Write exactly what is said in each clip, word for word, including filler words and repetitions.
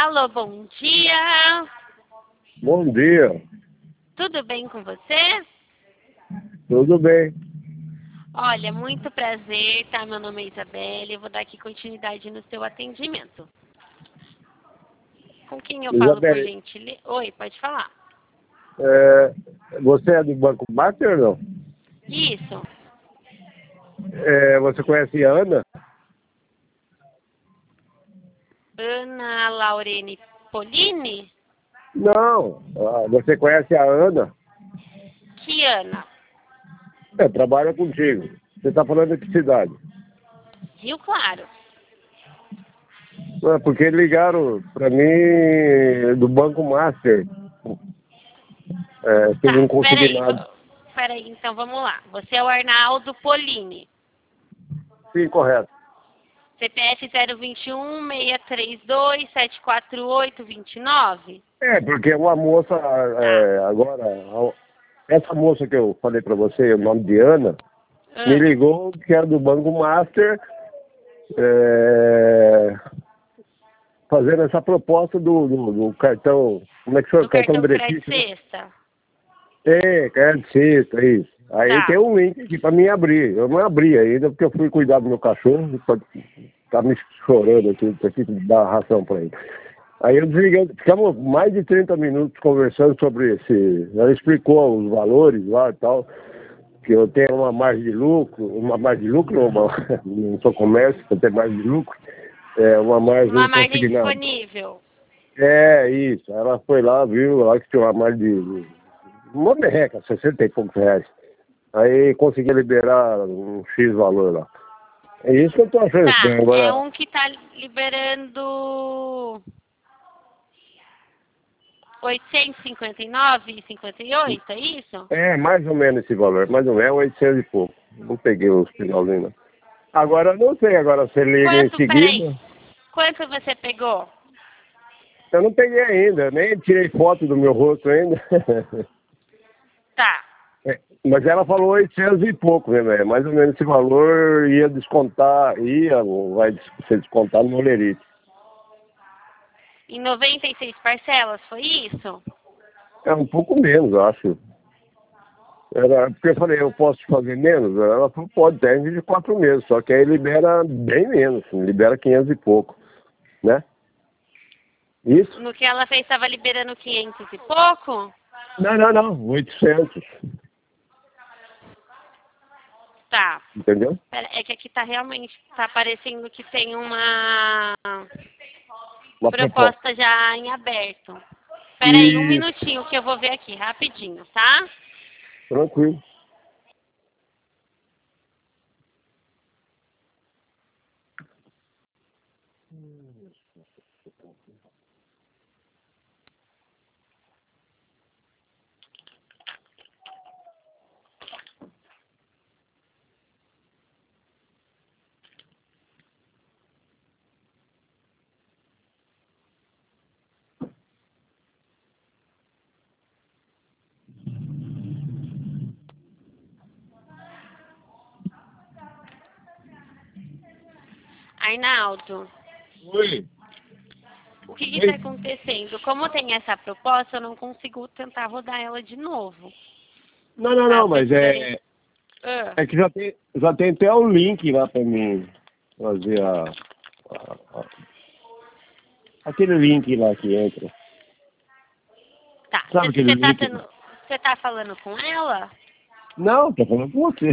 Alô, bom dia. Bom dia. Tudo bem com você? Tudo bem. Olha, muito prazer, tá? Meu nome é Isabelle, eu vou dar aqui continuidade no seu atendimento. Com quem eu falo, por Isabelle, gentileza? Oi, pode falar. é, você é do Banco Master ou não? Isso. É, você conhece a Ana? Ana Laurene Polini? Não. Ah, você conhece a Ana? Que Ana? É, trabalha contigo. Você está falando de que cidade? Rio Claro. É, porque ligaram para mim do Banco Master. É, teve Tá, um peraí. consignado. v- Peraí, então vamos lá. Você é o Arnaldo Polini. Sim, correto. C P F zero dois um, seis três dois, sete quatro oito, dois nove? É, porque uma moça, Tá. é, agora, a- essa moça que eu falei para você, o nome de Ana, me Ah, ligou que era do Banco Master, é, fazendo essa proposta do, do, do cartão, como é que chama? do Cartão cartão crédito benefício, né? sexta. É, crédito sexta, isso. Aí Tá. tem um link aqui para mim abrir. Eu não abri ainda porque eu fui cuidar do meu cachorro, tá, tá me chorando aqui, tem que dar ração para ele. Aí eu desliguei, ficamos mais de trinta minutos conversando sobre esse. Ela explicou os valores lá e tal, que eu tenho uma margem de lucro, uma margem de lucro, não, uma, não sou comércio, eu tenho margem de lucro, é uma Uma margem margem consignada. disponível. É, isso. Ela foi lá, viu, lá que tinha uma margem de. Uma merreca, sessenta e poucos reais. Aí consegui liberar um X valor lá. É isso que eu tô achando Tá, estranho. é Agora, um que tá liberando oitocentos e cinquenta e nove e cinquenta e oito, é isso? é mais ou menos esse valor, mais ou menos, é oitocentos e pouco. Não peguei os finalzinhos, não. Agora, eu não sei, agora você liga em Quanto, peraí, seguida. quanto você pegou? Eu não peguei ainda, nem tirei foto do meu rosto ainda. Tá. É, mas ela falou oitocentos e pouco, né, velho? Mais ou menos esse valor ia descontar, ia, vai ser descontado no Olerite. Em noventa e seis parcelas, foi isso? É um pouco menos, eu acho. Era, porque eu falei, eu posso te fazer menos? Ela falou, pode, tem vinte e quatro meses, só que aí libera bem menos, libera quinhentos e pouco, né? Isso? No que ela fez, estava liberando quinhentos e pouco? Não, não, não, oitocentos, Tá. entendeu? Pera, é que aqui tá realmente, tá parecendo que tem uma Uma proposta. proposta já em aberto. Peraí, um Isso, minutinho que eu vou ver aqui, rapidinho, tá? tranquilo. Arnaldo, Oi. o que está acontecendo? Como tem essa proposta, eu não consigo tentar rodar ela de novo. Não, não, Tá? não, Eu mas precisaria... é, Ah, é que já tem, já tem até um link lá pra mim fazer a, a- a- aquele link lá que entra. tá. Sabe aquele Você tá, link? tendo... Você tá falando com ela? Não, tô falando com você.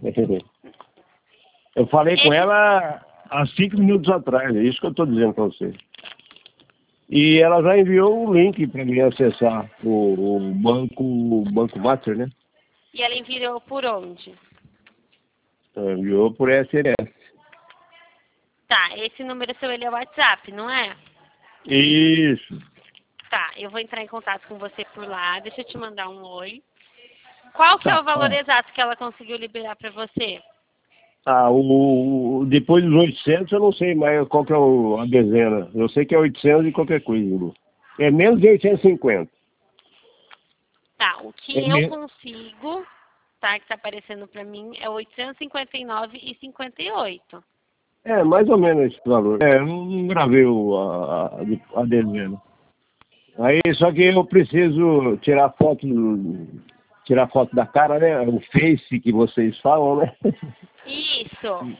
Eu falei com Esse... ela há cinco minutos atrás, é isso que eu estou dizendo para você. E ela já enviou um link para mim acessar o, o banco, o Banco Master, né? E ela enviou por onde? Ela enviou por S M S. Tá, esse número seu ele é WhatsApp, não é? Isso. Tá, eu vou entrar em contato com você por lá. Deixa eu te mandar um oi. Qual que é Tá. o valor Ó. exato que ela conseguiu liberar para você? Ah, o, o- depois dos oitocentos eu não sei mais qual que é o, a dezena. Eu sei que é oitocentos e qualquer coisa. Lu. É menos de oitocentos e cinquenta. Tá, o que É eu me... consigo, tá, que tá aparecendo para mim, é oitocentos e cinquenta e nove e cinquenta e oito. É, mais ou menos esse valor. É, eu não, não gravei o, a, a, a dezena. Aí, só que eu preciso tirar foto, tirar foto da cara, né? O Face que vocês falam, né? Isso.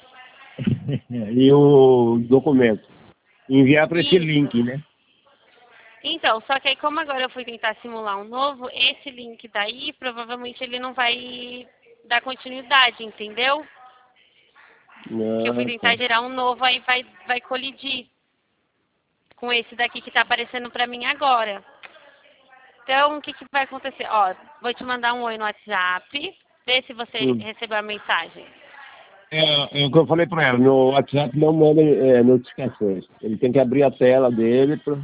E o documento. Enviar para esse Isso. link, né? Então, só que aí como agora eu fui tentar simular um novo, esse link daí, provavelmente ele não vai dar continuidade, entendeu? Que eu fui Ah, tentar tá. gerar um novo, aí vai, vai colidir com esse daqui que tá aparecendo pra mim agora. Então, o que, que vai acontecer? Ó, vou te mandar um oi no WhatsApp, vê se você Hum. recebeu a mensagem. É, é o que eu falei para ela, no WhatsApp não manda é, notificações. Ele tem que abrir a tela dele para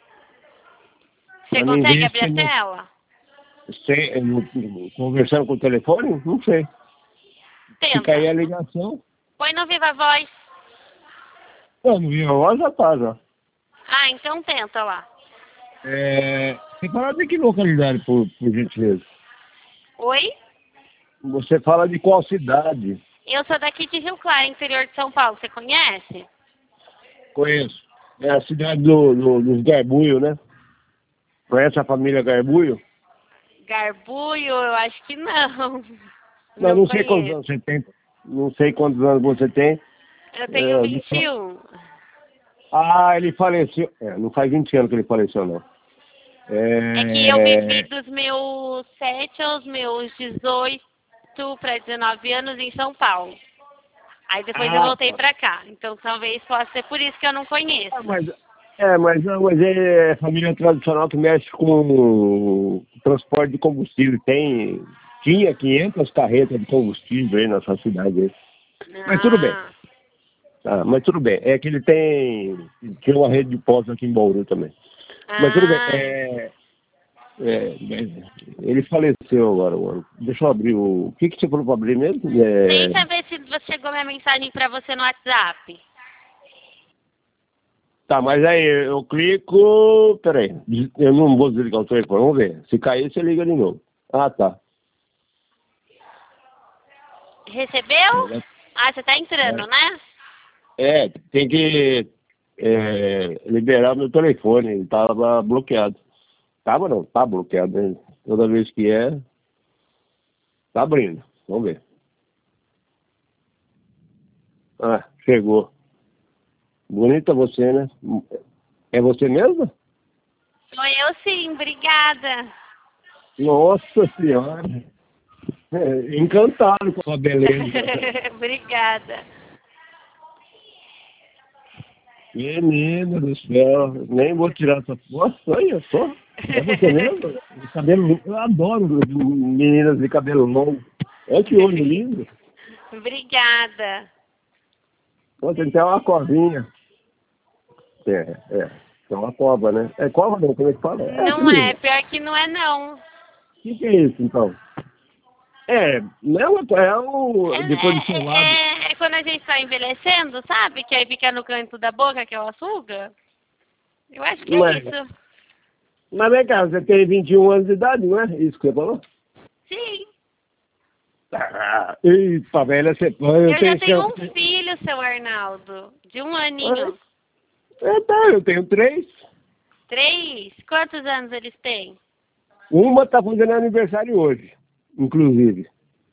Você mim consegue ver abrir se a não, tela? se, no- conversando com o telefone, não sei. Se cair Tenta. a ligação, Põe no Viva Voz. eu não vi a voz, já tá já. Ah, então tenta lá. É, você fala de que localidade, por, por gentileza? Oi? Você fala de qual cidade? Eu sou daqui de Rio Claro, interior de São Paulo. Você conhece? Conheço. É a cidade do, do, dos Garbuio, né? Conhece a família Garbuio? Garbuio, eu acho que não. Não, Não não sei quantos conheço. anos você tem. Não sei quantos anos você tem. Eu tenho É, vinte deixa e eu- um. Ah, ele faleceu. É, não faz vinte anos que ele faleceu, não. É que eu vivi É... dos meus sete aos meus dezoito para dezenove anos em São Paulo. Aí depois eu Ah, voltei tá. pra cá. Então talvez possa ser por isso que eu não conheço. Ah, mas, é, mas, não, mas é família tradicional que mexe com transporte de combustível. Tem, tinha quinhentas carretas de combustível aí nessa cidade aí. Mas tudo bem. Ah, Ah, mas tudo bem. É que ele tem. Tinha uma rede de postos aqui em Bauru também. Mas tudo bem. ah. É, é, mas ele faleceu agora, mano. Deixa eu abrir o. O que, que você falou para abrir mesmo? Tenta É, ver se você chegou minha mensagem pra você no WhatsApp. tá, mas aí eu clico. Peraí. Eu não vou desligar o telefone. Vamos ver. Se cair, você liga de novo. Ah, tá. Recebeu? Ah, você tá entrando, né? É, tem que é, liberar meu telefone. Ele tava bloqueado. Tava não, tá bloqueado, né? Toda vez que é, tá abrindo. Vamos ver. Ah, chegou. Bonita você, né? É você mesmo? Sou eu sim, obrigada. Nossa Senhora. É, encantado com a beleza. Obrigada. Menina do céu. Nem vou tirar essa foto. Olha só. É você mesmo? Cabelo, eu adoro meninas de cabelo longo. Olha que olho lindo. Obrigada. Pô, tem até uma covinha. É, é. É uma cova, né? É cova não, como é que fala? É, Não sim. é, pior que não é não. O que, que é isso, então? É, não, é o. É, Depois do é, seu lado. é, é quando a gente tá envelhecendo, sabe? Que aí fica no canto da boca que é o açúcar. Eu acho que é Mas, isso. mas vem cá, você tem vinte e um anos de idade, não é? Isso que você falou? Sim. Ah, eita, velha, você. Eu Eu já tenho. tenho um filho, seu Arnaldo, de um aninho. É, tá, eu tenho três. Três? Quantos anos eles têm? Uma tá fazendo aniversário hoje, inclusive.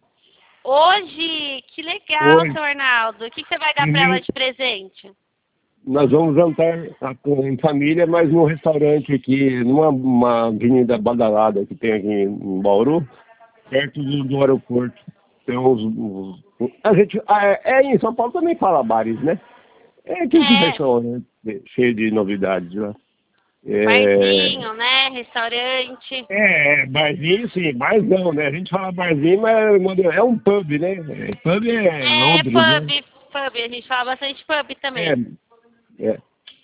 Hoje? Que legal, Hoje. seu Arnaldo. O que que você vai dar pra ela Uhum. de presente? Nós vamos jantar em família, mas num restaurante aqui, numa uma avenida badalada que tem aqui em Bauru, perto do, do aeroporto. Tem uns, uns- a gente, ah, é, é, em São Paulo também fala bares, né? É aquele É, restaurante cheio de novidades, né? É, barzinho, né? Restaurante. é, barzinho sim, barzão, né? A gente fala barzinho, mas é um pub, né? É, pub é É, Londres, né? pub, pub. A gente fala bastante pub É, também. é.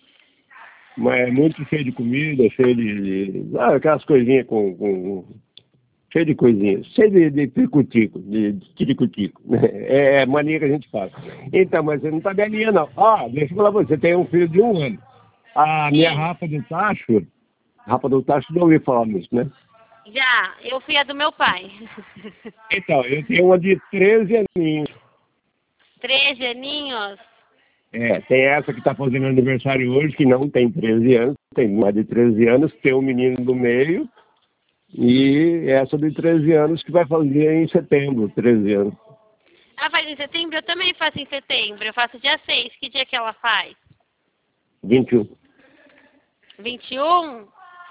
Mas é muito cheio de comida, cheio de. de ah, aquelas coisinhas com, com. Cheio de coisinhas. Cheio de, de tricutico, de, de tiricutico. É, é mania que a gente fala. Então, mas você não tá velhinha, não. Ah, deixa eu falar pra você, você tem um filho de um ano. A minha Sim, rapa do tacho, rapa do tacho, não ouvi falar nisso, né? já. Eu fui a do meu pai. Então, eu tenho uma de treze aninhos. Treze aninhos. É, tem essa que está fazendo aniversário hoje, que não tem treze anos, tem mais de treze anos, tem um menino do meio, e essa de treze anos que vai fazer em setembro, treze anos. Ela faz em setembro? Eu também faço em setembro. Eu faço dia seis. Que dia que ela faz? vinte e um. vinte e um?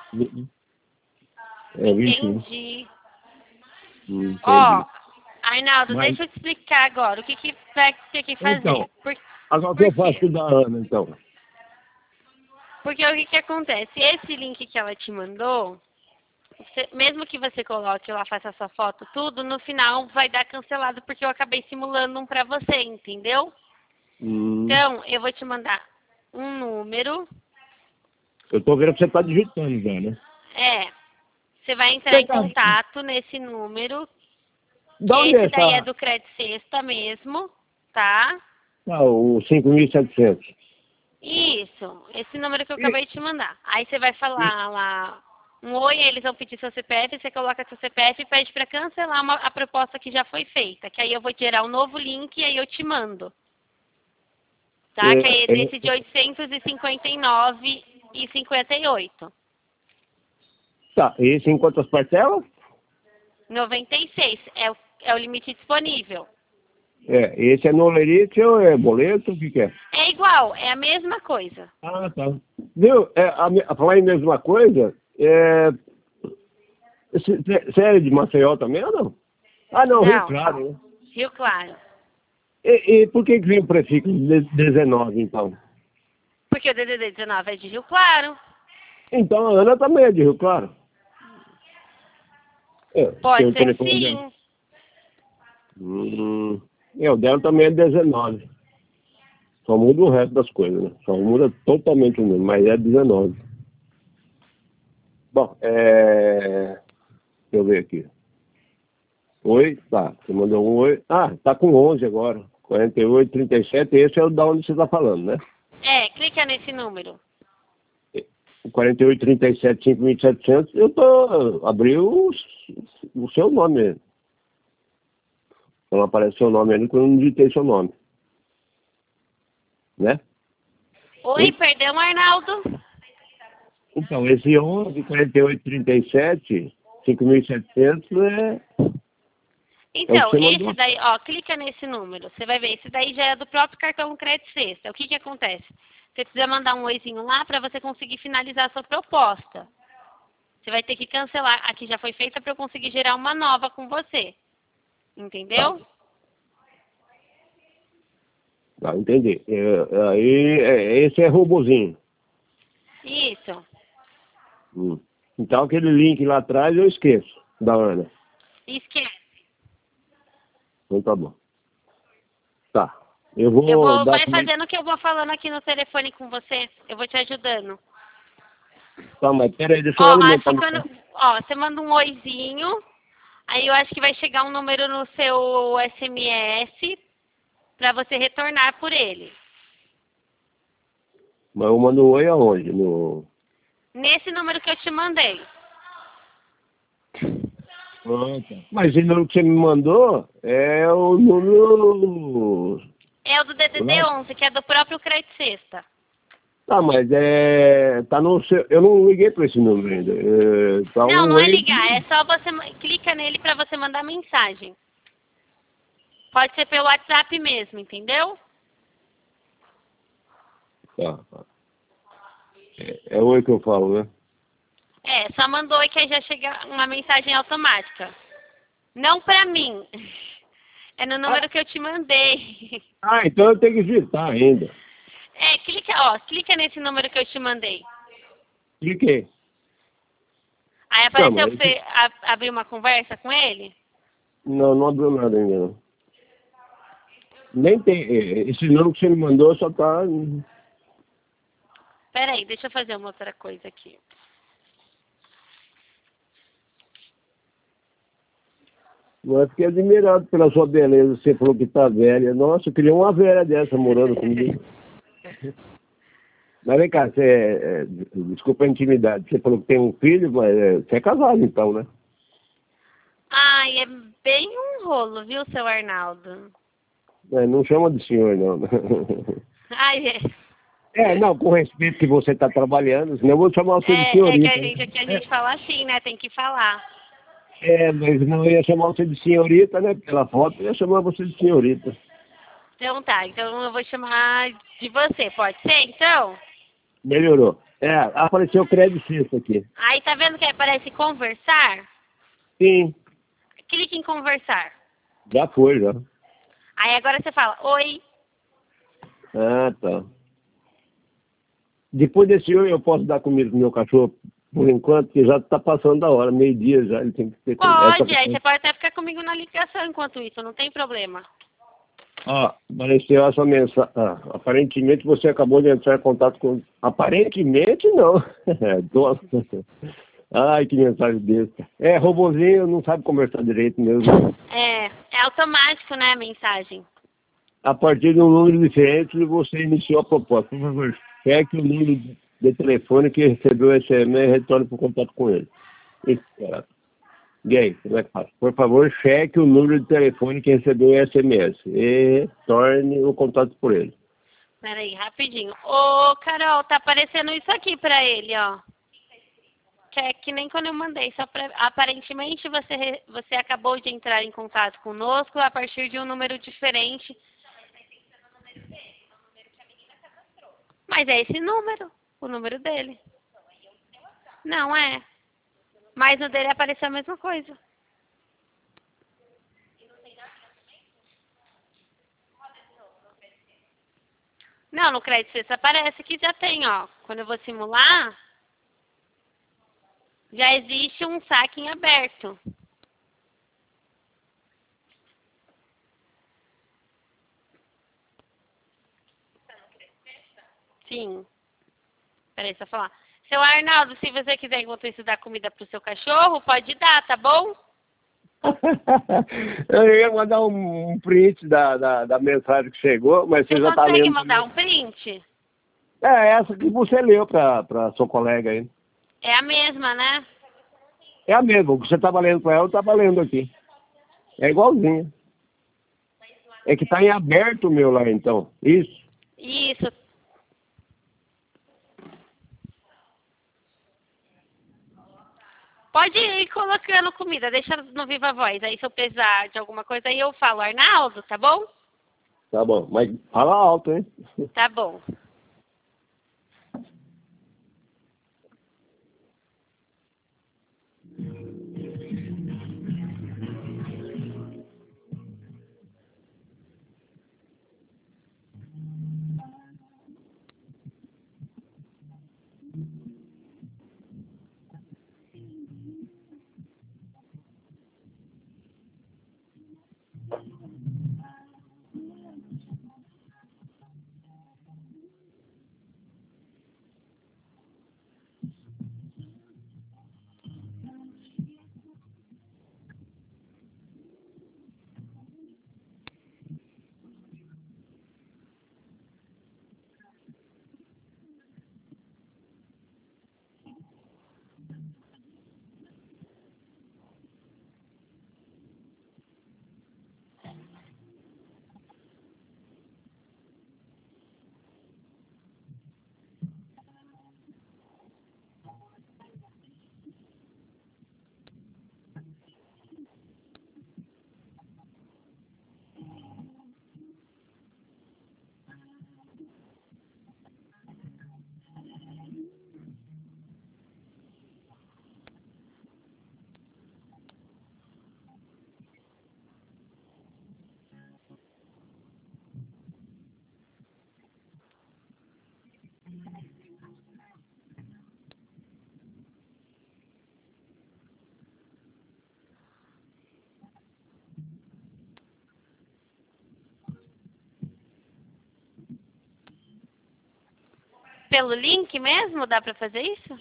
É, vinte e um. Entendi. Entendi. Ó, Arnaldo, Mas, deixa eu te explicar agora o que, que vai ter que fazer. então, Por, agora o que por eu faço quê? com a Ana, então? Porque o que, que acontece? Esse link que ela te mandou, você- mesmo que você coloque lá, faça sua foto, tudo, no final vai dar cancelado porque eu acabei simulando um pra você, entendeu? Hum, Então, eu vou te mandar um número. eu tô vendo que você tá digitando já, né? É, você vai entrar Você em tá... contato nesse número. Da onde é Esse daí é essa... do Crédito Sexta mesmo, tá? Ah, o cinco mil e setecentos. Isso, esse número que eu E, acabei de te mandar. Aí você vai e, falar lá um oi, aí eles vão pedir seu C P F, você coloca seu C P F e pede para cancelar uma- a proposta que já foi feita. Que aí eu vou gerar um novo link e aí eu te mando. Tá? Que aí é é, é, desse de oitocentos e cinquenta e nove reais e cinquenta e oito. tá, esse em quantas parcelas? noventa e seis é o, é o limite disponível. É, esse é no lerite ou é boleto? O que que é? É igual, é a mesma coisa. Ah, tá. Viu? É, a, me- a falar em mesma coisa, é... Você é de Maceió também ou não? Ah, não, Rio Não, Claro, né? Rio Claro. E, e por que que vem o prefixo de- dezenove, então? Porque o D D D dezenove é de Rio Claro. Então a Ana também é de Rio Claro. É, tem Pode o ser que telefone dela. sim. Hum, é, o dela também é dezenove. Só muda o resto das coisas, né? Só muda totalmente o número, mas é dezenove. Bom, é... deixa eu ver aqui. Oi, tá. Você mandou um oi. Ah, tá com onze agora. quarenta e oito, trinta e sete, esse é o da onde você tá falando, né? É, clica nesse número. O quarenta e oito, trinta e sete, cinco mil e setecentos, eu tô... abri o, o seu nome. Não aparece seu nome ali quando eu não digitei seu nome. Né? Oi, Oi? perdão, Arnaldo. Então, esse onze, quarenta e oito, trinta e sete, cinco mil e setecentos é, é o que Então, você esse mandou. daí, ó, clica nesse número. Você vai ver, esse daí já é do próprio cartão Crédito Sexta. O que que acontece? Você precisa mandar um oizinho lá para você conseguir finalizar a sua proposta. Você vai ter que cancelar. Aqui já foi feita para eu conseguir gerar uma nova com você. Tá, Entendeu? tá, entendi. É, aí, é, esse é robozinho. Isso. Hum. Então, aquele link lá atrás eu esqueço, da Ana. Esquece. Então tá bom. Tá. Eu Eu vou vou, dar vai também. fazendo o que eu vou falando aqui no telefone com você. Eu vou te ajudando. Tá, mas peraí, deixa eu Ó, acho alimentar que meu quando, carro. ó, você manda um oizinho, aí eu acho que vai chegar um número no seu S M S para você retornar por ele. Mas eu mando um oi aonde? No... Nesse número que eu te mandei. Ah, tá. Mas esse número que você me mandou é o número... É o do D D D onze, que é do próprio Crédito Sexta. Tá, mas é... Tá no seu... Eu não liguei pra esse número ainda. É... Tá Não, um não é oi... ligar, é só você ma- clica nele para você mandar mensagem. Pode ser pelo WhatsApp mesmo, entendeu? Tá, tá. É, é oi que eu falo, né? É, só mandou e que aí já chega uma mensagem automática. Não pra mim. É no Ah, número que eu te mandei. ah, então eu tenho que digitar ainda. É, clica, ó, clica nesse número que eu te mandei. Cliquei. Não, Aí apareceu mas... pra você a- abrir uma conversa com ele? Não, não abriu nada ainda, não. Nem tem... é, Esse número que você me mandou só tá... Pera aí, deixa eu fazer uma outra coisa aqui. Eu fiquei admirado pela sua beleza. Você falou que tá velha. Nossa, eu queria uma velha dessa morando comigo. Mas vem cá, você... é, desculpa a intimidade. Você falou que tem um filho, mas é, você é casado então, né? Ai, é bem um rolo, viu, seu Arnaldo? É, não chama de senhor, não. Ai, é. É, não, com respeito que você está trabalhando, senão eu vou chamar você de É, é senhorita. que a gente aqui a gente fala assim, né? Tem que falar. É, mas não ia chamar você de senhorita, né? Pela foto, eu ia chamar você de senhorita. Então tá, então eu vou chamar de você, pode ser então? Melhorou. É, apareceu o crédito sexto aqui. Aí tá vendo que aparece conversar? Sim, Clique em conversar. já foi, já. Aí agora você fala, oi. Ah, tá. Depois desse oi, eu posso dar comida pro meu cachorro, por enquanto, que já está passando da hora, meio-dia já, ele tem que ter comida. Pode, aí você pode até ficar comigo na ligação enquanto isso, não tem problema. Ó, apareceu essa mensagem. Ah, aparentemente você acabou de entrar em contato com... Aparentemente não. Nossa. Ai, que mensagem besta. É, robozinho não sabe conversar direito mesmo. É, é automático, né, a mensagem. A partir de um número diferente, você iniciou a proposta. Por favor, cheque o número de telefone que recebeu o S M S e retorne para o contato com ele. Isso, cara. Gay, como é que faz? Por favor, cheque o número de telefone que recebeu o S M S e retorne o contato por ele. Peraí, rapidinho. Ô, Carol, tá aparecendo isso aqui pra ele, ó. Que é que nem quando eu mandei. Só pra... Aparentemente você, re- você acabou de entrar em contato conosco a partir de um número diferente. Mas é esse número, o número dele. Não é. Mas no dele apareceu a mesma coisa. Não, no crédito sexta aparece que já tem, ó. Quando eu vou simular, já existe um saque em aberto. Sim. Peraí, só falar. Seu Arnaldo, se você quiser enquanto isso dar comida pro seu cachorro, pode dar, tá bom? Eu ia mandar um, um print da, da, da mensagem que chegou, mas você, Você já está consegue lendo. mandar um print? É essa que você leu para sua colega aí. É a mesma, né? É a mesma, o que você estava lendo para ela, eu estava lendo aqui. É igualzinho. É que está em aberto o meu lá, então. Isso. Isso. Pode ir colocando comida, deixa no Viva Voz. Aí se eu precisar de alguma coisa, aí eu falo, Arnaldo, tá bom? Tá bom, mas fala alto, hein? Tá bom. Pelo link mesmo, dá pra fazer isso?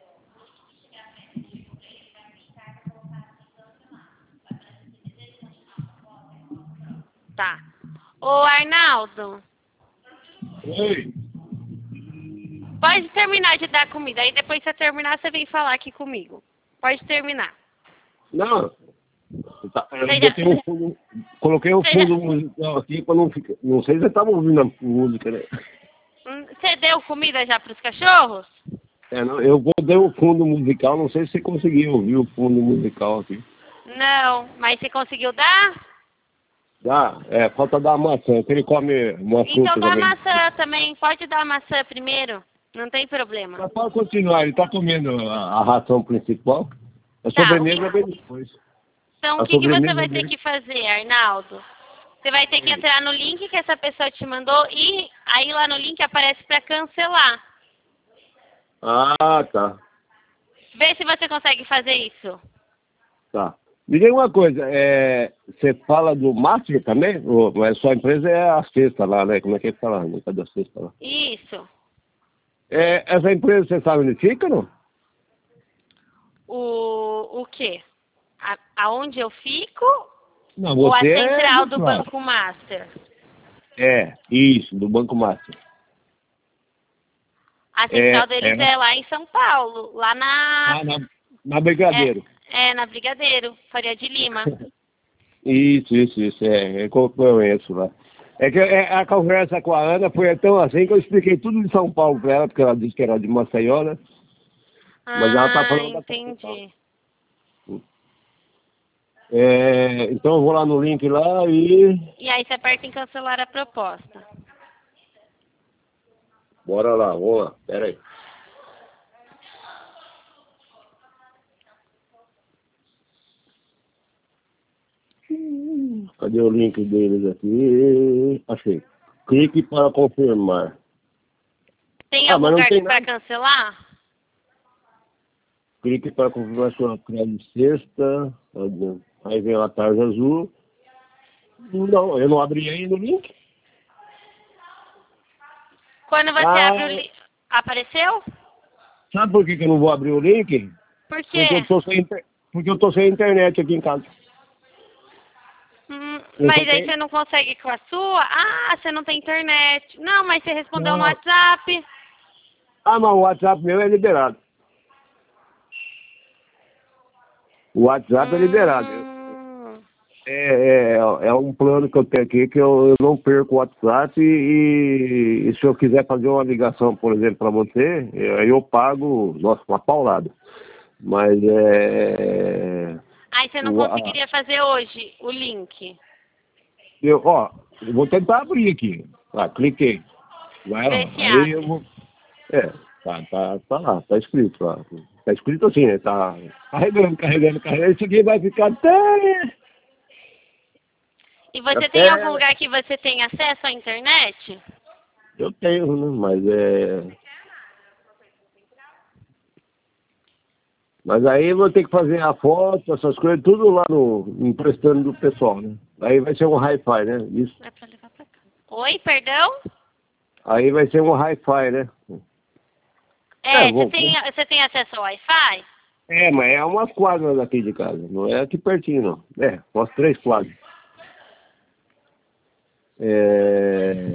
Tá. Ô, Arnaldo, Oi. pode terminar de dar comida. Aí depois que você terminar, você vem falar aqui comigo. Pode terminar. Não. Tá, eu Você já- botei um fundo, coloquei o Você fundo já- musical aqui para não ficar. Não sei se você estava ouvindo a música, né? Hum, Você deu comida já para os cachorros? É, não, eu vou dar o fundo musical, não sei se você conseguiu ouvir o fundo musical aqui. Não, mas você conseguiu dar? Dá, é, falta dar maçã, que ele come uma Então fruta dá também. maçã também. Pode dar maçã primeiro. Não tem problema. Mas pode continuar, ele está comendo a, a ração principal. A Tá, o que... sobremesa vem depois. então o A que, que você sobremesa vai ter vem. que fazer, Arnaldo? Você vai ter que entrar no link que essa pessoa te mandou e aí lá no link aparece para cancelar. Ah, tá. Vê se você consegue fazer isso. Tá. Me diga uma coisa, é, você fala do Master também? Ou, mas sua empresa é a sexta lá, né? Como é que é que fala? Não é da sexta lá. Isso. É, essa empresa, você sabe onde fica, não? O, o quê? A, aonde eu fico Não, ou a você central é do claro. Banco Master? É, isso, do Banco Master. A central É, deles é. é lá em São Paulo, lá na... Ah, na, na Brigadeiro. É, é na Brigadeiro, Faria de Lima. Isso, isso, isso, é, é que eu conheço lá. É que é, a conversa com a Ana foi tão assim que eu expliquei tudo de São Paulo para ela, porque ela disse que era de Maceió, né? Mas ela tá Ah, falando da entendi. É, então eu vou lá no link lá e... E aí você aperta em cancelar a proposta. Bora lá, vamos lá, pera aí. Cadê o link deles aqui? Achei. Clique para confirmar. Tem Ah, algum mas não lugar tem para nada. cancelar? Clique para confirmar sua crédito sexta. Aí vem a tarja azul. Não, eu não abri ainda o link. Quando você Ah, abre o link... Apareceu? sabe por que, que eu não vou abrir o link? Por Porque eu quê? tô sem, inter- porque eu tô sem internet aqui em casa. Hum, Eu só mas aí tenho... você não consegue com a sua? Ah, você não tem internet. Não, mas você respondeu no Não. WhatsApp. Ah, mas o WhatsApp meu é liberado. O WhatsApp é liberado. Hum, É, é, é um plano que eu tenho aqui que eu, eu não perco o WhatsApp e, e se eu quiser fazer uma ligação, por exemplo, para você, eu, eu pago, nossa, uma paulada. Mas é... aí você não o- a- conseguiria fazer hoje o link. eu, ó, eu vou tentar abrir aqui. Ah, cliquei. Vai Vê lá. se Aí eu abre. vou... É, tá, tá, tá lá, tá escrito lá. Tá escrito assim, né? Tá carregando, carregando, carregando. Isso aqui vai ficar até... E você tem algum Até... lugar que você tem acesso à internet? Eu tenho, né? Mas é... Mas aí eu vou ter que fazer a foto, essas coisas, tudo lá no... emprestando do pessoal, né? Aí vai ser um hi-fi, né? Isso. É pra levar pra cá. Oi, perdão? Aí vai ser um hi-fi, né? É, É, você vou... tem, você tem acesso ao Wi-Fi? é, mas é umas quadras aqui de casa, não é aqui pertinho, não. É, umas três quadras. É...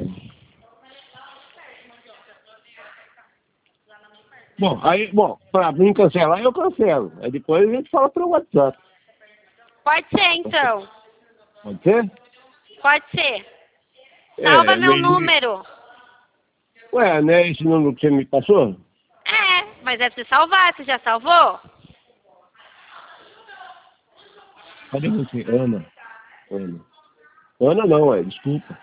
Bom, aí, bom, pra mim cancelar, eu cancelo. Aí depois a gente fala pelo WhatsApp. Pode ser, então. Pode ser? Pode ser. Salva É, meu mas... número. Ué, não é esse número que você me passou? É, mas é pra você salvar. Você já salvou? Cadê você? Ana. Ana. Ana não, é, desculpa.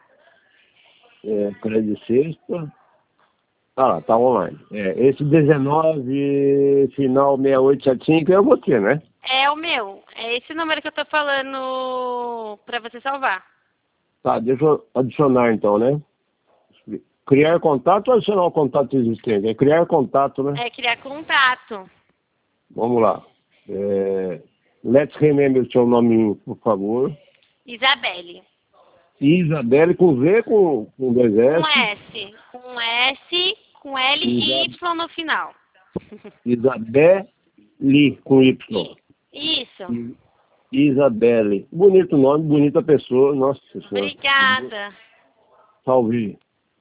É, crédito sexta. Ah lá, tá online. É, esse dezenove, final seis oito sete cinco é você, né? É o meu. É esse número que eu tô falando pra você salvar. Tá, deixa eu adicionar então, né? Criar contato ou adicionar o contato existente? É criar contato, né? É criar contato. Vamos lá. É, let's remember o seu nome, por favor. Isabelle. Isabelle com V, com, com dois Com S. S. Com S, com L e Isa, Y no final. Isabelle com Y. Isso. I- Isabelle. Bonito nome, bonita pessoa. Nossa Senhora. Obrigada. Salve.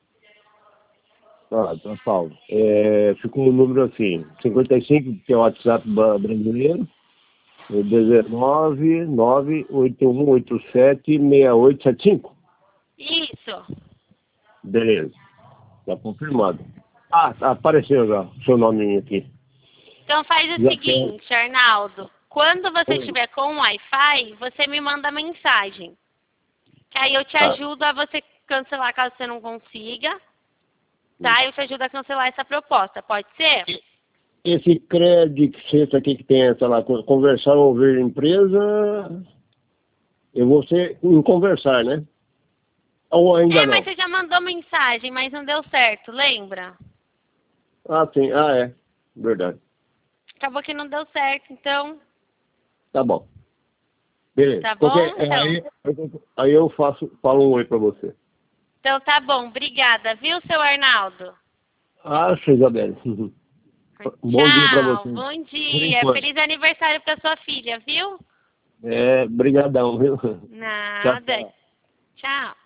Ah, tá salvo. É, ficou o número assim, cinquenta e cinco, que é o WhatsApp ba- brasileiro. dezenove, nove oito um oito sete, seis oito sete cinco. Isso. Beleza. Tá confirmado. Ah, tá, apareceu já o seu nome aqui. Então faz o Já seguinte, Arnaldo. Quando você Oi. estiver com o Wi-Fi, você me manda mensagem. Que aí eu te Tá. ajudo a você cancelar caso você não consiga. Tá? Eu te ajudo a cancelar essa proposta. Pode ser? Esse crédito sexta aqui que tem essa lá, con- conversar ou ouvir empresa, eu vou ser em conversar, né? Ou ainda É, não? mas você já mandou mensagem, mas não deu certo, lembra? Ah, sim. Ah, é. Verdade. Acabou que não deu certo, então... Tá bom. Beleza. Tá bom? Qualquer, é, Então, aí, aí eu faço, falo um oi pra você. então tá bom. Obrigada, viu, seu Arnaldo? Ah, Isabelle. Bom dia pra Tchau. você. Bom Por dia. enquanto. Feliz aniversário pra sua filha, viu? É, brigadão, viu? Tchau, Nada. tchau. Tchau.